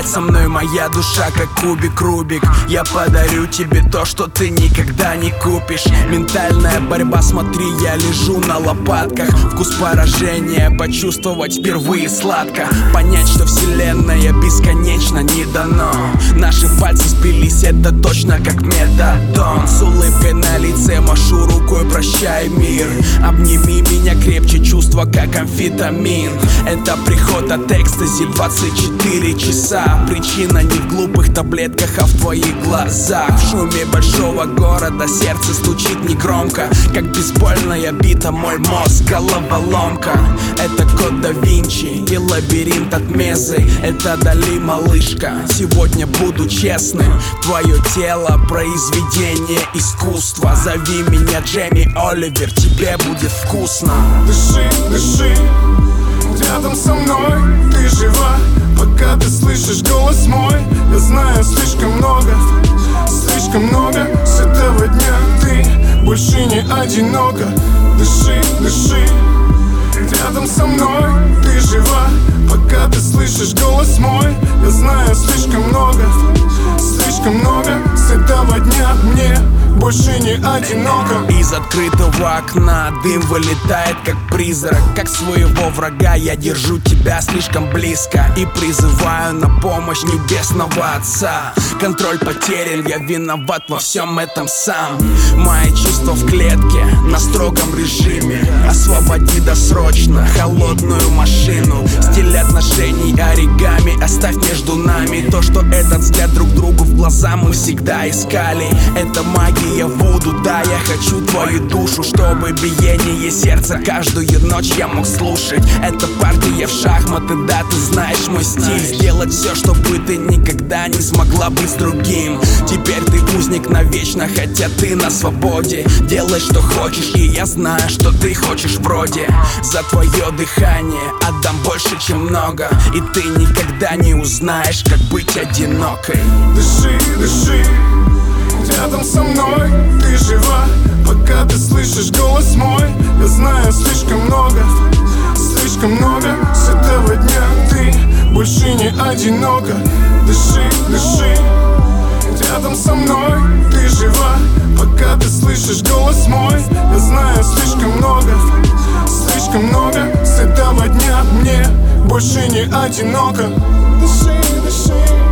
со мной моя душа как кубик Рубик. Я подарю тебе то, что ты никогда не купишь. Ментальная борьба, смотри, я лежу на лопатках. Вкус поражения почувствовать впервые сладко. Понять, что вселенная бесконечно не дано. Наши пальцы сплелись, это точно как метадон. С улыбкой на лице машу рукой, прощай мир. Обними меня крепче, чувства как амфетамин. Это приход от экстази 24 часа. Причина не в глупых таблетках, а в твоих глазах. В шуме большого города сердце стучит негромко, как бейсбольная бита мой мозг, головоломка. Это код да Винчи и лабиринт от Мезы. Это Дали, малышка, сегодня буду честным. Твое тело произведение искусства. Зови меня Джейми Оливер, тебе будет вкусно. Дыши, дыши, рядом со мной ты жива. Пока ты слышишь голос мой, я знаю слишком много с этого дня. Ты больше не одинока. Дыши, дыши, рядом со мной ты жива. Пока ты слышишь голос мой, я знаю слишком много с этого дня. Мне больше не одиноко. Из открытого окна дым вылетает как призрак. Как своего врага я держу тебя слишком близко и призываю на помощь небесного Отца. Контроль потерян, я виноват во всем этом сам. Мои чувства в клетке, на строгом режиме. Освободи досрочно холодную машину. Стиль отношений оригами, оставь между нами то, что этот взгляд друг другу в глаза мы всегда искали. Это магия вуду, да, я хочу твою душу, чтобы биение сердца каждую ночь я мог слушать. Это партия в шахматы, да, ты знаешь мой стиль. Сделать все, чтобы ты никогда не смогла быть с другим. Теперь ты узник навечно, хотя ты на свободе. Делай, что хочешь, и я знаю, что ты хочешь вроде. За твое дыхание отдам больше, чем много. И ты никогда не узнаешь, как быть одинокой. Дыши, дыши, рядом со мной ты жива. Пока ты слышишь голос мой, я знаю слишком много с этого дня. Ты больше не одинока. Дыши, дыши, рядом со мной ты жива. Пока ты слышишь голос мой, я знаю слишком много с этого дня. Мне больше не одиноко. Дыши, дыши.